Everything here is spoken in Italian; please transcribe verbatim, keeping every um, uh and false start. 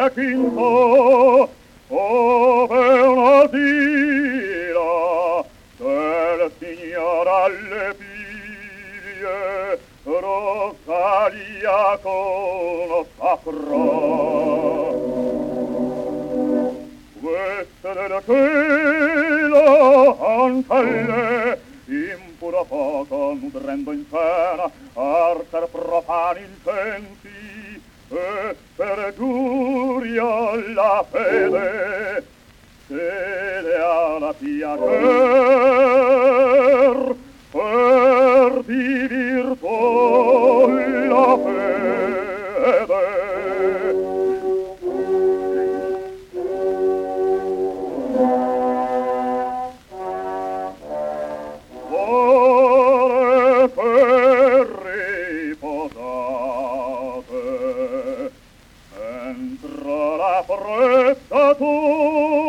requinto, ove una tira del signor alle figlie, Rosalia con sacra. Queste del cielo ancelle, impura foca nutrendo in cena, arter profani incensi, e per giuria la fede, fede alla piacer, per di virtù la fede. Ore per riposate, entra la frettatura